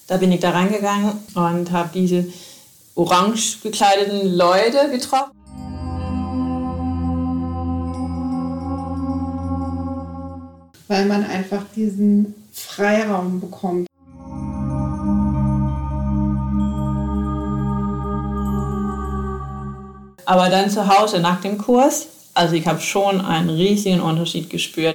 Da bin ich da reingegangen und habe diese orange gekleideten Leute getroffen. Weil man einfach diesen Freiraum bekommt. Aber dann zu Hause nach dem Kurs, also ich habe schon einen riesigen Unterschied gespürt.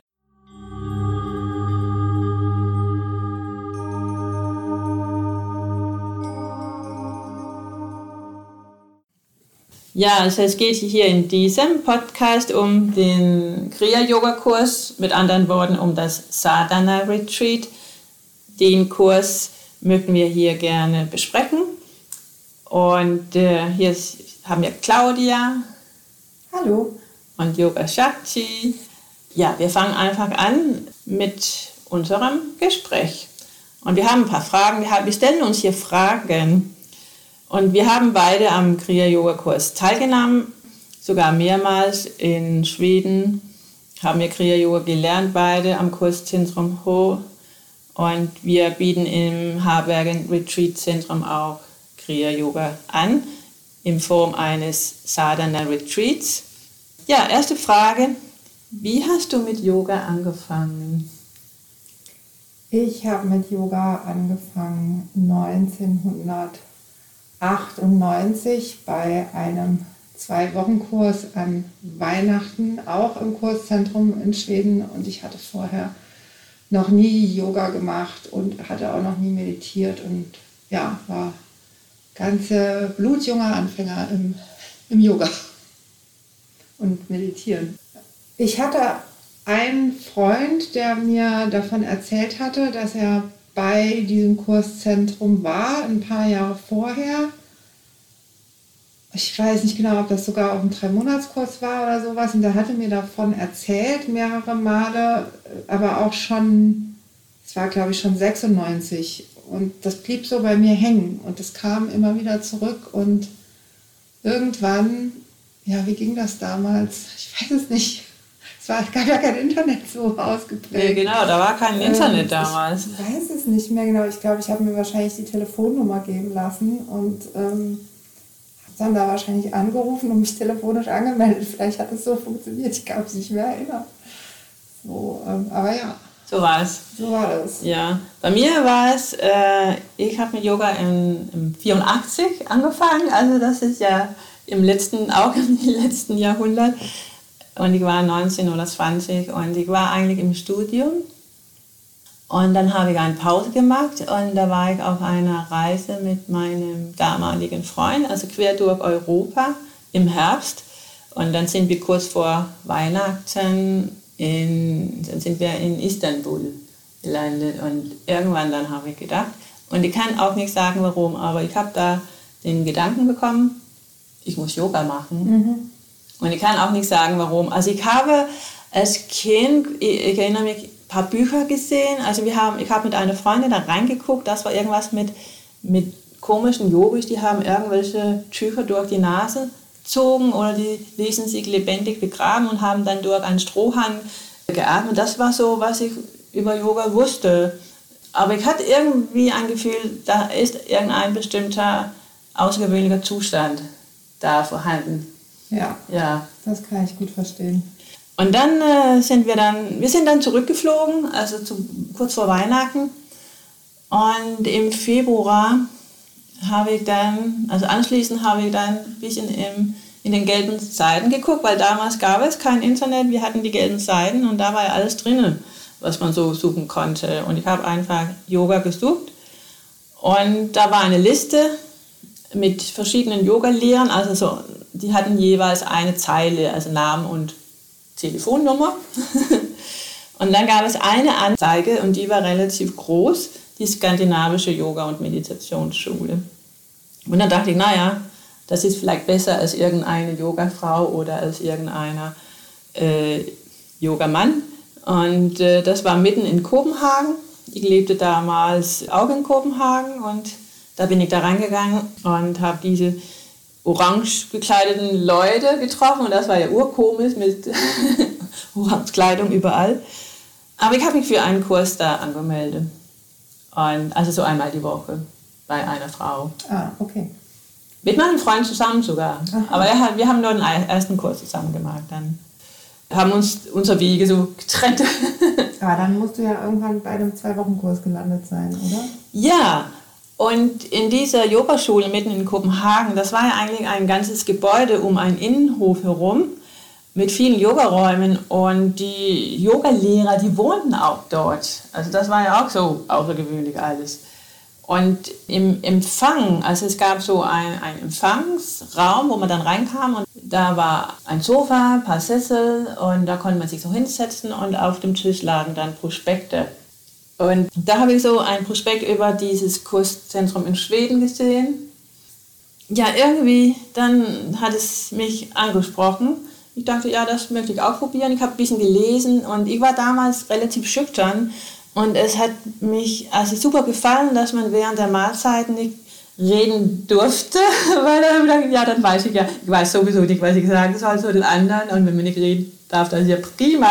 Ja, also es geht hier in diesem Podcast um den Kriya-Yoga-Kurs, mit anderen Worten um das Sadhana-Retreat. Den Kurs möchten wir hier gerne besprechen. Und hier haben wir Claudia. Hallo. Und Yoga Shakti. Ja, wir fangen einfach an mit unserem Gespräch. Und wir haben ein paar Fragen. Wir stellen uns hier Fragen. Und wir haben beide am Kriya-Yoga-Kurs teilgenommen, sogar mehrmals in Schweden haben wir Kriya-Yoga gelernt, beide am Kurszentrum Ho. Und wir bieten im Harbergen Retreat Zentrum auch Kriya-Yoga an, in Form eines Sadhana-Retreats. Ja, erste Frage, wie hast du mit Yoga angefangen? Ich habe mit Yoga angefangen 1998 bei einem 2-Wochen-Kurs an Weihnachten, auch im Kurszentrum in Schweden. Und ich hatte vorher noch nie Yoga gemacht und hatte auch noch nie meditiert und ja, war ganze blutjunger Anfänger im Yoga und Meditieren. Ich hatte einen Freund, der mir davon erzählt hatte, dass er bei diesem Kurszentrum war, ein paar Jahre vorher. Ich weiß nicht genau, ob das sogar auch ein 3-Monats-Kurs war oder sowas. Und der hatte mir davon erzählt, mehrere Male, aber auch schon, es war glaube ich schon 96. Und das blieb so bei mir hängen. Und es kam immer wieder zurück. Und irgendwann, ja, wie ging das damals? Ich weiß es nicht. Es gab ja kein Internet so ausgeprägt. Ja, genau, da war kein Internet damals. Ich weiß es nicht mehr genau. Ich glaube, ich habe mir wahrscheinlich die Telefonnummer geben lassen und habe dann da wahrscheinlich angerufen und mich telefonisch angemeldet. Vielleicht hat es so funktioniert. Ich kann mich nicht mehr erinnern. So, aber ja. So war es. So war das. Ja, bei mir war es, ich habe mit Yoga im 84 angefangen. Also das ist ja im letzten Jahrhundert. Und ich war 19 oder 20 und ich war eigentlich im Studium. Und dann habe ich eine Pause gemacht und da war ich auf einer Reise mit meinem damaligen Freund, also quer durch Europa im Herbst. Und dann sind wir kurz vor Weihnachten dann sind wir in Istanbul gelandet. Und irgendwann dann habe ich gedacht, und ich kann auch nicht sagen warum, aber ich habe da den Gedanken bekommen, ich muss Yoga machen. Mhm. Und ich kann auch nicht sagen, warum. Also ich habe als Kind, ich erinnere mich, ein paar Bücher gesehen. Also ich habe mit einer Freundin da reingeguckt, das war irgendwas mit komischen Yogis, die haben irgendwelche Tücher durch die Nase gezogen oder die ließen sich lebendig begraben und haben dann durch einen Strohhalm geatmet. Das war so, was ich über Yoga wusste. Aber ich hatte irgendwie ein Gefühl, da ist irgendein bestimmter außergewöhnlicher Zustand da vorhanden. Ja, das kann ich gut verstehen. Und dann sind wir zurückgeflogen, also kurz vor Weihnachten. Und im Februar anschließend habe ich dann ein bisschen in den gelben Seiten geguckt, weil damals gab es kein Internet, wir hatten die gelben Seiten und da war ja alles drinnen, was man so suchen konnte. Und ich habe einfach Yoga gesucht und da war eine Liste mit verschiedenen Yoga-Lehrern, also so, die hatten jeweils eine Zeile, also Namen und Telefonnummer. Und dann gab es eine Anzeige und die war relativ groß, die skandinavische Yoga- und Meditationsschule. Und dann dachte ich, naja, das ist vielleicht besser als irgendeine Yogafrau oder als irgendeiner Yogamann. Und das war mitten in Kopenhagen. Ich lebte damals auch in Kopenhagen und da bin ich da reingegangen und habe diese orange gekleideten Leute getroffen. Und das war ja urkomisch mit orange Kleidung überall. Aber ich habe mich für einen Kurs da angemeldet. Und also so einmal die Woche bei einer Frau. Ah, okay. Mit meinem Freund zusammen sogar. Aha. Aber wir haben nur den ersten Kurs zusammen gemacht. Dann haben uns unsere Wege so getrennt. Aber dann musst du ja irgendwann bei einem 2-Wochen-Kurs gelandet sein, oder? Ja, und in dieser Yogaschule mitten in Kopenhagen, das war ja eigentlich ein ganzes Gebäude um einen Innenhof herum mit vielen Yogaräumen und die Yogalehrer, die wohnten auch dort. Also das war ja auch so außergewöhnlich alles. Und im Empfang, also es gab so einen Empfangsraum, wo man dann reinkam und da war ein Sofa, ein paar Sessel und da konnte man sich so hinsetzen und auf dem Tisch lagen dann Prospekte. Und da habe ich so ein Prospekt über dieses Kurszentrum in Schweden gesehen. Ja, irgendwie, dann hat es mich angesprochen. Ich dachte, ja, das möchte ich auch probieren. Ich habe ein bisschen gelesen und ich war damals relativ schüchtern. Und es hat mich also super gefallen, dass man während der Mahlzeit nicht reden durfte, weil dann dachte ich, ja, dann weiß ich ja, ich weiß sowieso nicht, was ich sagen soll zu den anderen und wenn man nicht reden darf, das ist ja prima.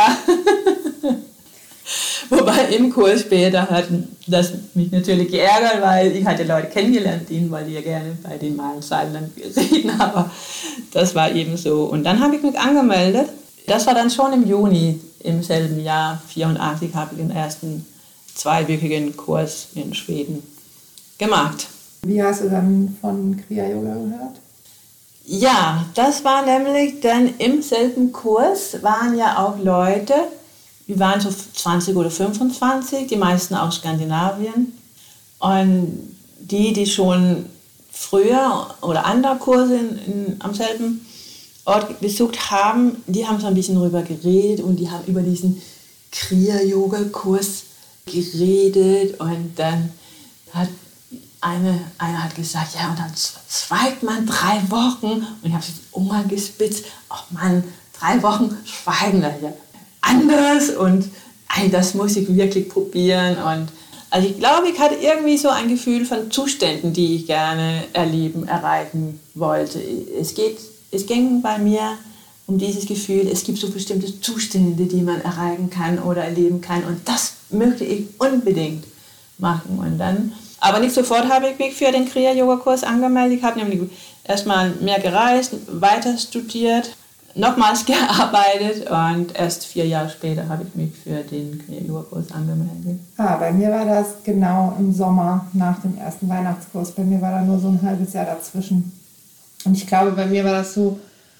Wobei im Kurs später hat das mich natürlich geärgert, weil ich hatte Leute kennengelernt, denen wollte ich ja gerne bei den Mahlzeiten dann reden, aber das war eben so. Und dann habe ich mich angemeldet, das war dann schon im Juni im selben Jahr, 1984, habe ich den ersten 2-wöchigen Kurs in Schweden gemacht. Wie hast du dann von Kriya Yoga gehört? Ja, das war nämlich dann im selben Kurs, waren ja auch Leute, wir waren so 20 oder 25, die meisten aus Skandinavien. Und die schon früher oder andere Kurse am selben Ort besucht haben, die haben so ein bisschen darüber geredet und die haben über diesen Kriya-Yoga-Kurs geredet und dann hat einer hat gesagt, ja und dann schweigt man 3 Wochen und ich habe sich Ohren gespitzt, ach Mann, 3 Wochen schweigen, das ist ja anders und das muss ich wirklich probieren und also ich glaube, ich hatte irgendwie so ein Gefühl von Zuständen, die ich gerne erreichen wollte. Es ging bei mir um dieses Gefühl, es gibt so bestimmte Zustände, die man erreichen kann oder erleben kann. Und das möchte ich unbedingt machen. Und dann, aber nicht sofort habe ich mich für den Kriya-Yoga-Kurs angemeldet. Ich habe nämlich erstmal mehr gereist, weiter studiert, nochmals gearbeitet und erst 4 Jahre später habe ich mich für den Kriya-Yoga-Kurs angemeldet. Bei mir war das genau im Sommer nach dem ersten Weihnachtskurs. Bei mir war da nur so ein halbes Jahr dazwischen. Und ich glaube, bei mir war das so,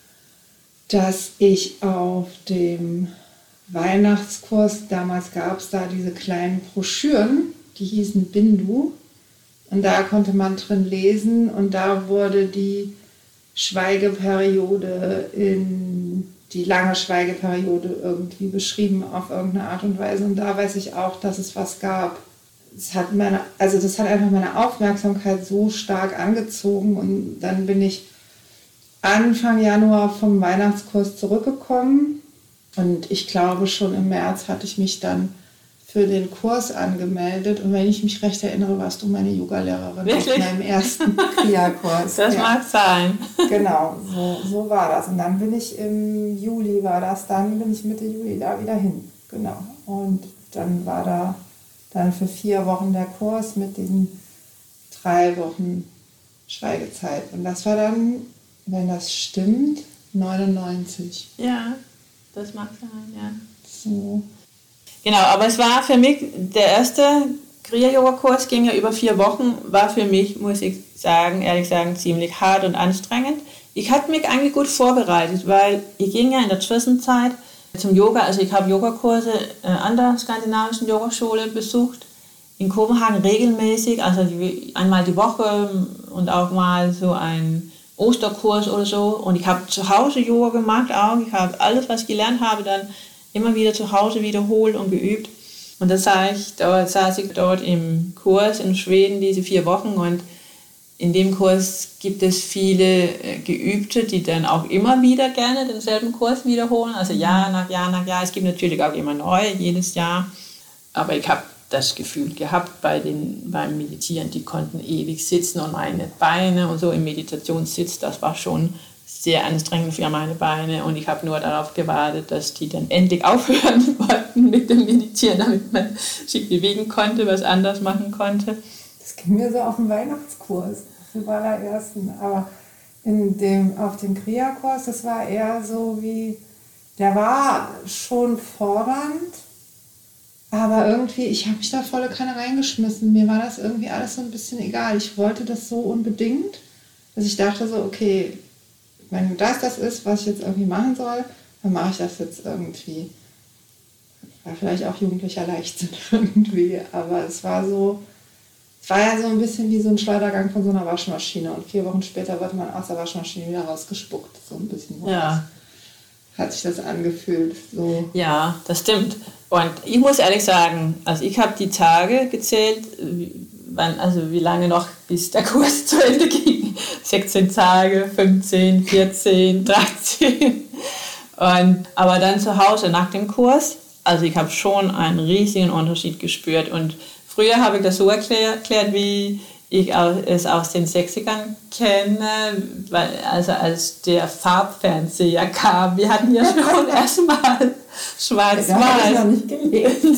dass ich auf dem Weihnachtskurs, damals gab es da diese kleinen Broschüren, die hießen Bindu. Und da konnte man drin lesen und da wurde die Schweigeperiode die lange Schweigeperiode irgendwie beschrieben auf irgendeine Art und Weise. Und da weiß ich auch, dass es was gab. Das hat einfach meine Aufmerksamkeit so stark angezogen und dann bin ich Anfang Januar vom Weihnachtskurs zurückgekommen und ich glaube schon im März hatte ich mich dann für den Kurs angemeldet und wenn ich mich recht erinnere, warst du meine Yogalehrerin Wirklich? auf meinem ersten Kriya-Kurs. Das mag sein. Genau, so war das. Und dann bin ich im Juli, bin ich Mitte Juli da wieder hin. Genau. Und dann war da dann für 4 Wochen der Kurs mit diesen 3 Wochen Schweigezeit. Und das war dann, wenn das stimmt, 99. Ja, das mag sein, ja. So. Genau, aber es war für mich, der erste Kriya-Yoga-Kurs ging ja über 4 Wochen, war für mich, muss ich sagen, ehrlich sagen, ziemlich hart und anstrengend. Ich hatte mich eigentlich gut vorbereitet, weil ich ging ja in der Zwischenzeit zum Yoga, also ich habe Yogakurse an der skandinavischen Yogaschule besucht, in Kopenhagen regelmäßig, also einmal die Woche und auch mal so ein Osterkurs oder so. Und ich habe zu Hause Yoga gemacht auch, ich habe alles, was ich gelernt habe, dann immer wieder zu Hause wiederholt und geübt. Und das saß ich dort im Kurs in Schweden diese 4 Wochen und in dem Kurs gibt es viele Geübte, die dann auch immer wieder gerne denselben Kurs wiederholen, also Jahr nach Jahr nach Jahr. Es gibt natürlich auch immer neue, jedes Jahr. Aber ich habe das Gefühl gehabt beim Meditieren, die konnten ewig sitzen und meine Beine und so im Meditationssitz, das war schon sehr anstrengend für meine Beine und ich habe nur darauf gewartet, dass die dann endlich aufhören wollten mit dem Meditieren, damit man sich bewegen konnte, was anders machen konnte. Das ging mir so auf dem Weihnachtskurs, auf dem allerersten. Aber auf dem Kriya-Kurs, das war eher so wie, der war schon fordernd, aber irgendwie, ich habe mich da volle Kanne reingeschmissen. Mir war das irgendwie alles so ein bisschen egal. Ich wollte das so unbedingt, dass ich dachte so, okay, wenn das ist, was ich jetzt irgendwie machen soll, dann mache ich das jetzt irgendwie. War vielleicht auch jugendlicher Leichtsinn irgendwie, aber es war ja so ein bisschen wie so ein Schleudergang von so einer Waschmaschine und 4 Wochen später wird man aus der Waschmaschine wieder rausgespuckt. So ein bisschen hat sich das angefühlt. So. Ja, das stimmt. Und ich muss ehrlich sagen, also ich habe die Tage gezählt, wie lange noch bis der Kurs zu Ende ging. 16 Tage, 15, 14, 13. Aber dann zu Hause nach dem Kurs, also ich habe schon einen riesigen Unterschied gespürt. Und früher habe ich das so erklärt, wie ich es aus den 60ern kenne, also als der Farbfernseher kam. Wir hatten ja schon erstmal schwarz-weiß. Das habe ich noch nicht gelesen.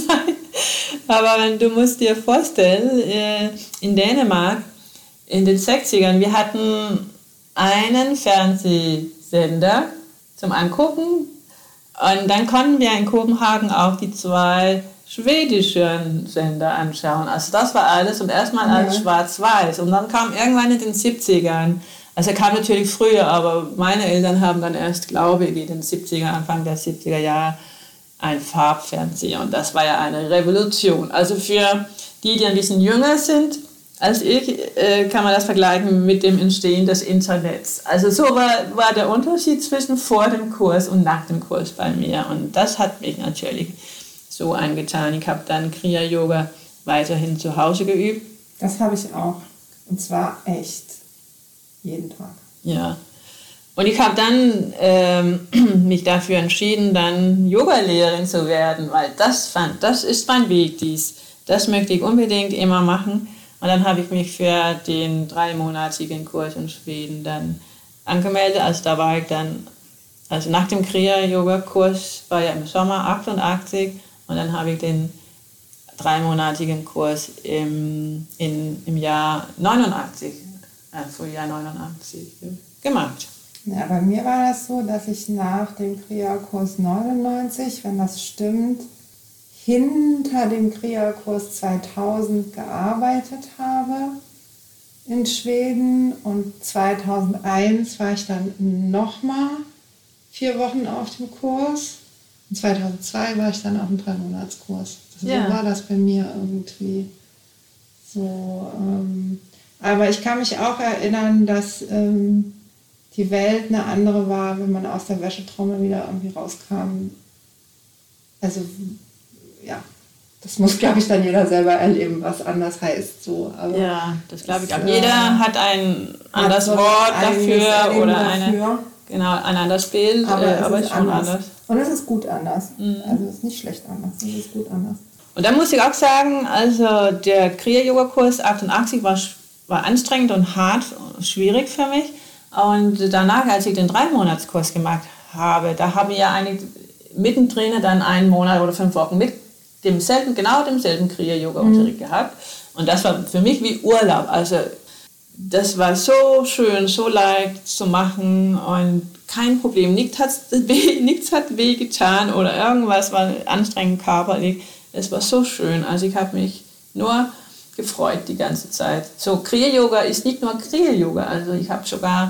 Aber du musst dir vorstellen, in Dänemark in den 60ern, wir hatten einen Fernsehsender zum Angucken und dann konnten wir in Kopenhagen auch die 2 schwedischen Sender anschauen. Also das war alles und erstmal alles schwarz-weiß. Und dann kam irgendwann in den 70ern, also kam natürlich früher, aber meine Eltern haben dann erst, glaube ich, in den 70er, Anfang der 70er Jahre ein Farbfernseher. Und das war ja eine Revolution. Also für die ein bisschen jünger sind als ich, kann man das vergleichen mit dem Entstehen des Internets. Also so war der Unterschied zwischen vor dem Kurs und nach dem Kurs bei mir. Und das hat mich natürlich so angetan. Ich habe dann Kriya-Yoga weiterhin zu Hause geübt. Das habe ich auch. Und zwar echt jeden Tag. Ja. Und ich habe dann mich dafür entschieden, dann Yogalehrerin zu werden, weil das ist mein Weg, das möchte ich unbedingt immer machen. Und dann habe ich mich für den 3-monatigen Kurs in Schweden dann angemeldet. Also da war ich dann, also nach dem Kriya-Yoga-Kurs war ja im Sommer 88 und dann habe ich den 3-monatigen Kurs im Jahr 89, Frühjahr 89 gemacht. Ja, bei mir war das so, dass ich nach dem Kriya-Kurs 99, wenn das stimmt, hinter dem Kriya-Kurs 2000 gearbeitet habe in Schweden und 2001 war ich dann nochmal 4 Wochen auf dem Kurs und 2002 war ich dann auf dem 3-Monats-Kurs. So war das bei mir irgendwie so. Aber ich kann mich auch erinnern, dass die Welt eine andere war, wenn man aus der Wäschetrommel wieder irgendwie rauskam. Also ja, das muss, glaube ich, dann jeder selber erleben, was anders heißt. So. Aber ja, das glaube ich auch. Jeder hat ein anderes Wort dafür oder ein anderes Bild, aber es ist schon anders. Und es ist gut anders. Also es ist nicht schlecht anders, es ist gut anders. Und dann muss ich auch sagen, also der Kriya-Yoga-Kurs 88 war anstrengend und hart, schwierig für mich. Und danach, als ich den 3-Monats-Kurs gemacht habe, da haben wir eigentlich mittendrin dann 1 Monat oder 5 Wochen mit demselben Kriya-Yoga-Unterricht gehabt. Und das war für mich wie Urlaub. Also das war so schön, so leicht zu machen und kein Problem. Nichts hat weh getan oder irgendwas war anstrengend körperlich. Es war so schön. Also ich habe mich nur gefreut die ganze Zeit. So, Kriya-Yoga ist nicht nur Kriya-Yoga. Also ich habe sogar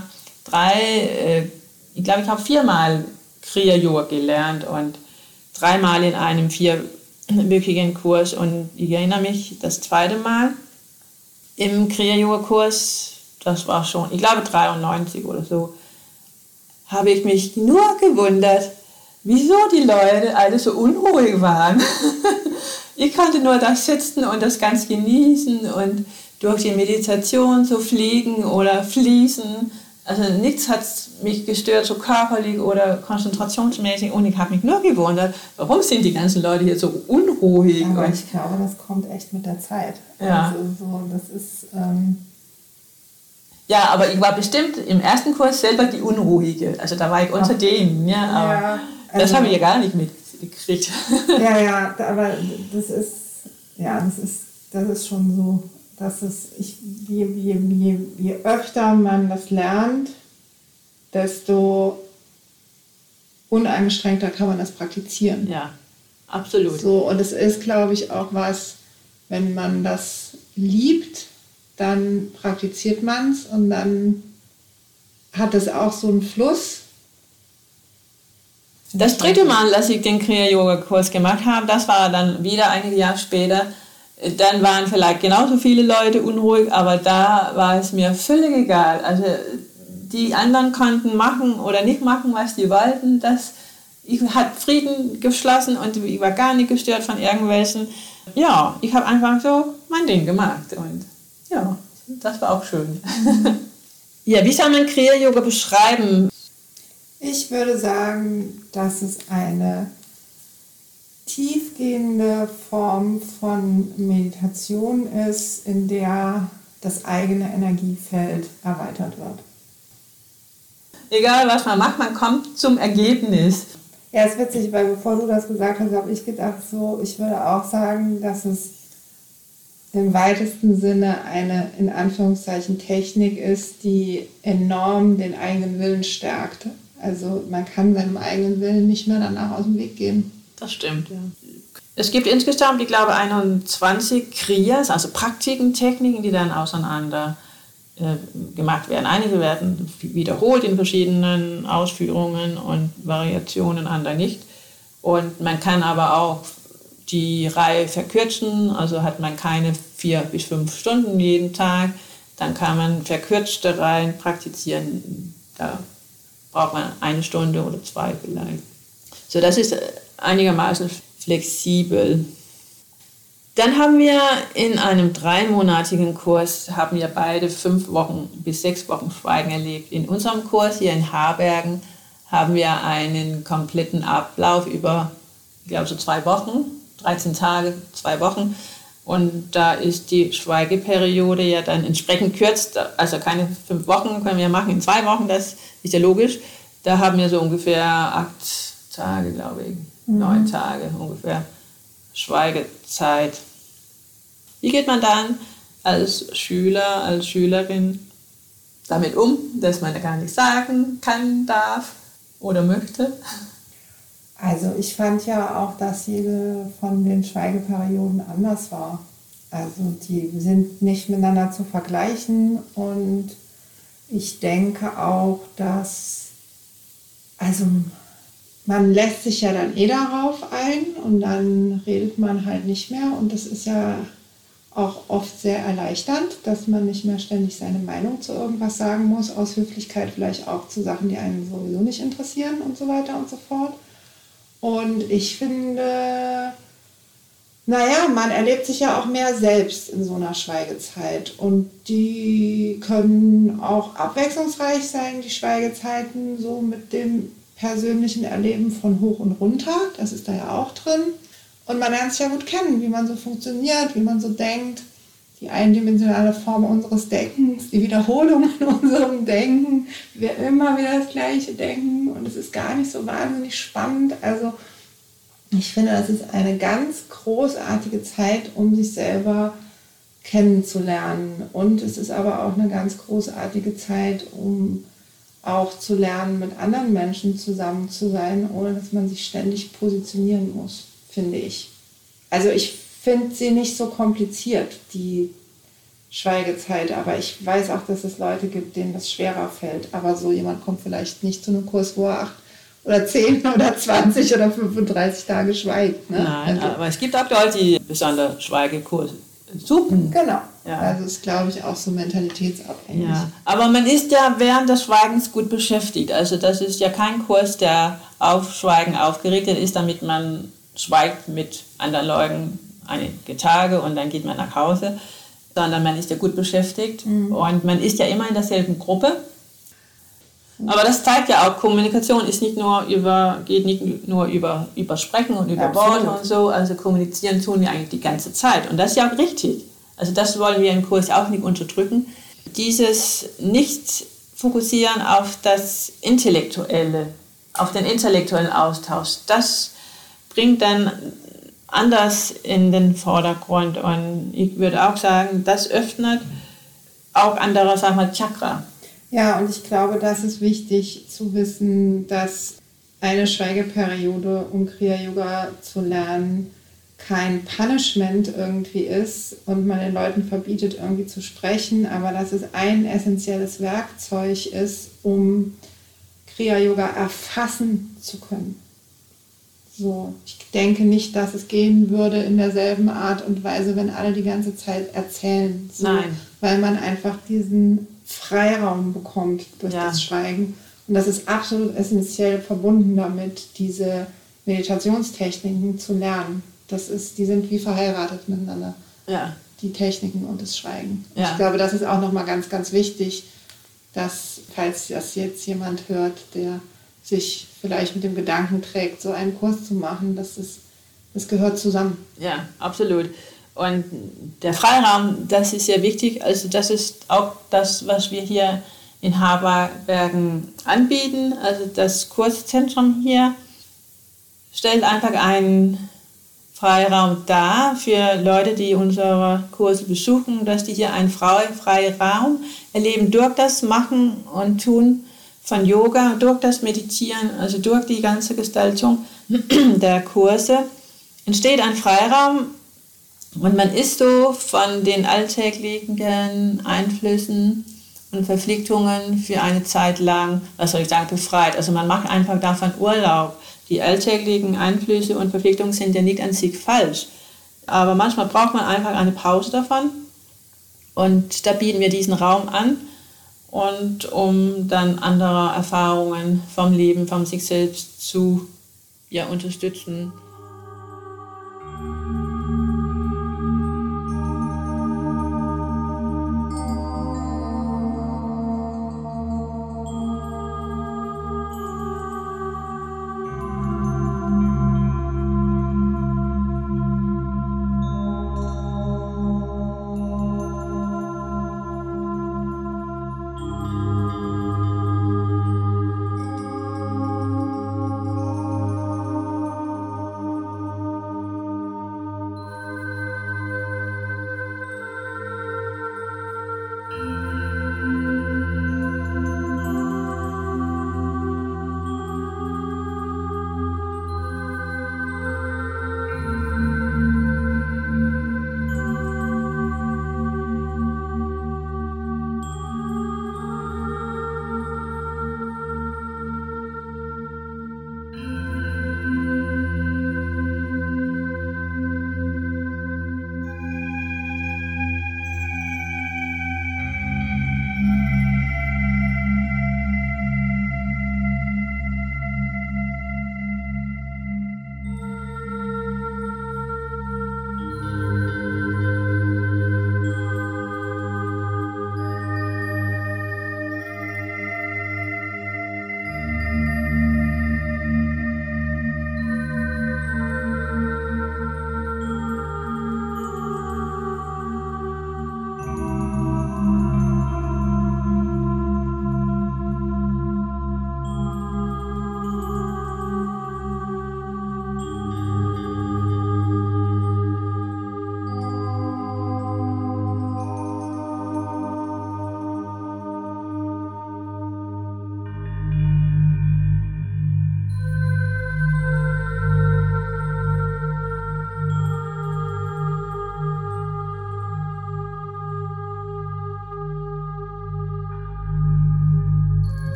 4-mal Kriya-Yoga gelernt und 3-mal in einem 4-wöchigen Kurs. Und ich erinnere mich, das 2. Mal im Kriya-Yoga-Kurs, das war schon, ich glaube 93 oder so, habe ich mich nur gewundert, wieso die Leute alle so unruhig waren. Ich konnte nur da sitzen und das ganz genießen und durch die Meditation so fliegen oder fließen. Also nichts hat mich gestört, so körperlich oder konzentrationsmäßig. Und ich habe mich nur gewundert, warum sind die ganzen Leute hier so unruhig? Aber ich glaube, das kommt echt mit der Zeit. Ja. Also so, das ist, Ja, aber ich war bestimmt im ersten Kurs selber die Unruhige. Also da war ich unter denen. Ja, aber Ja, das habe ich ja gar nicht mitgekriegt. Ja, aber das ist schon so, dass je öfter man das lernt, desto uneingeschränkter kann man das praktizieren. Ja, absolut. So, und es ist, glaube ich, auch was, wenn man das liebt, dann praktiziert man es und dann hat es auch so einen Fluss. Das dritte Mal, dass ich den Kriya-Yoga-Kurs gemacht habe, das war dann wieder einige Jahre später. Dann waren vielleicht genauso viele Leute unruhig, aber da war es mir völlig egal. Also die anderen konnten machen oder nicht machen, was die wollten. Ich hatte Frieden geschlossen und ich war gar nicht gestört von irgendwelchen. Ja, ich habe einfach so mein Ding gemacht und ja, das war auch schön. Ja, wie soll man Kriya-Yoga beschreiben? Ich würde sagen, dass es eine tiefgehende Form von Meditation ist, in der das eigene Energiefeld erweitert wird. Egal was man macht, man kommt zum Ergebnis. Ja, ist witzig, weil bevor du das gesagt hast, habe ich gedacht, ich würde auch sagen, dass es im weitesten Sinne eine, in Anführungszeichen, Technik ist, die enorm den eigenen Willen stärkt. Also man kann seinem eigenen Willen nicht mehr danach aus dem Weg gehen. Das stimmt, ja. Es gibt insgesamt, ich glaube, 21 Kriyas, also Praktiken, Techniken, die dann auseinander gemacht werden. Einige werden wiederholt in verschiedenen Ausführungen und Variationen, andere nicht. Und man kann aber auch die Reihe verkürzen, also hat man keine 4 bis 5 Stunden jeden Tag, dann kann man verkürzte Reihen praktizieren. Da braucht man 1 Stunde oder 2 vielleicht. So, das ist einigermaßen flexibel. Dann haben wir in einem 3-monatigen Kurs, haben wir beide 5 Wochen bis 6 Wochen Schweigen erlebt. In unserem Kurs hier in Harbergen haben wir einen kompletten Ablauf über, ich glaube, so 2 Wochen, 13 Tage, 2 Wochen. Und da ist die Schweigeperiode ja dann entsprechend kürzt, also keine 5 Wochen können wir machen, in 2 Wochen, das ist ja logisch. Da haben wir so ungefähr 8 Tage, glaube ich, 9 Tage ungefähr Schweigezeit. Wie geht man dann als Schüler, als Schülerin damit um, dass man gar nicht sagen kann, darf oder möchte? Also ich fand ja auch, dass jede von den Schweigeperioden anders war. Also die sind nicht miteinander zu vergleichen und ich denke auch, dass, also man lässt sich ja dann darauf ein und dann redet man halt nicht mehr und das ist ja auch oft sehr erleichternd, dass man nicht mehr ständig seine Meinung zu irgendwas sagen muss, aus Höflichkeit vielleicht auch zu Sachen, die einen sowieso nicht interessieren und so weiter und so fort. Und ich finde, man erlebt sich ja auch mehr selbst in so einer Schweigezeit und die können auch abwechslungsreich sein, die Schweigezeiten, so mit dem persönlichen Erleben von hoch und runter, das ist da ja auch drin. Und man lernt sich ja gut kennen, wie man so funktioniert, wie man so denkt. Die eindimensionale Form unseres Denkens, die Wiederholung in unserem Denken, wir immer wieder das Gleiche denken und es ist gar nicht so wahnsinnig spannend. Also ich finde, das ist eine ganz großartige Zeit, um sich selber kennenzulernen. Und es ist aber auch eine ganz großartige Zeit, um auch zu lernen, mit anderen Menschen zusammen zu sein, ohne dass man sich ständig positionieren muss, finde ich. Also ich finde sie nicht so kompliziert, die Schweigezeit, aber ich weiß auch, dass es Leute gibt, denen das schwerer fällt. Aber so jemand kommt vielleicht nicht zu einem Kurs, wo er 8 oder 10 oder 20 oder 35 Tage schweigt. Ne? Nein, aber es gibt auch Leute, die besonders Schweigekurse suchen. Genau. Ja. Also ist, glaube ich, auch so mentalitätsabhängig. Ja. Aber man ist ja während des Schweigens gut beschäftigt. Also das ist ja kein Kurs, der auf Schweigen aufgerichtet ist, damit man schweigt mit anderen Leuten einige Tage und dann geht man nach Hause, sondern man ist ja gut beschäftigt und man ist ja immer in derselben Gruppe. Aber das zeigt ja auch, Kommunikation ist geht nicht nur über Sprechen und über Worte und so, also kommunizieren tun wir eigentlich die ganze Zeit und das ist ja auch richtig. Also das wollen wir im Kurs auch nicht unterdrücken. dieses nicht fokussieren auf das Intellektuelle, auf den intellektuellen Austausch, das bringt dann anders in den Vordergrund. Und ich würde auch sagen, das öffnet auch andere, sagen wir, Chakra. Ja, und ich glaube, das ist wichtig zu wissen, dass eine Schweigeperiode, um Kriya-Yoga zu lernen, kein Punishment irgendwie ist und man den Leuten verbietet, irgendwie zu sprechen, aber dass es ein essentielles Werkzeug ist, um Kriya-Yoga erfassen zu können. So, ich denke nicht, dass es gehen würde in derselben Art und Weise, wenn alle die ganze Zeit erzählen. So, Nein. Weil man einfach diesen Freiraum bekommt durch das Schweigen. Und das ist absolut essentiell verbunden damit, diese Meditationstechniken zu lernen. Die sind wie verheiratet miteinander. Ja. Die Techniken und das Schweigen. Ja. Ich glaube, das ist auch nochmal ganz, ganz wichtig, dass, falls das jetzt jemand hört, der sich vielleicht mit dem Gedanken trägt, so einen Kurs zu machen, das gehört zusammen. Ja, absolut. Und der Freiraum, das ist sehr wichtig. Also das ist auch das, was wir hier in Harbergen anbieten. Also das Kurszentrum hier stellt einfach einen Freiraum dar für Leute, die unsere Kurse besuchen, dass die hier einen freien Raum erleben durch das Machen und Tun von Yoga, durch das Meditieren, also durch die ganze Gestaltung der Kurse, entsteht ein Freiraum und man ist so von den alltäglichen Einflüssen und Verpflichtungen für eine Zeit lang, befreit. Also man macht einfach davon Urlaub. Die alltäglichen Einflüsse und Verpflichtungen sind ja nicht an sich falsch. Aber manchmal braucht man einfach eine Pause davon. Und da bieten wir diesen Raum an. Und um dann andere Erfahrungen vom Leben, von sich selbst zu unterstützen.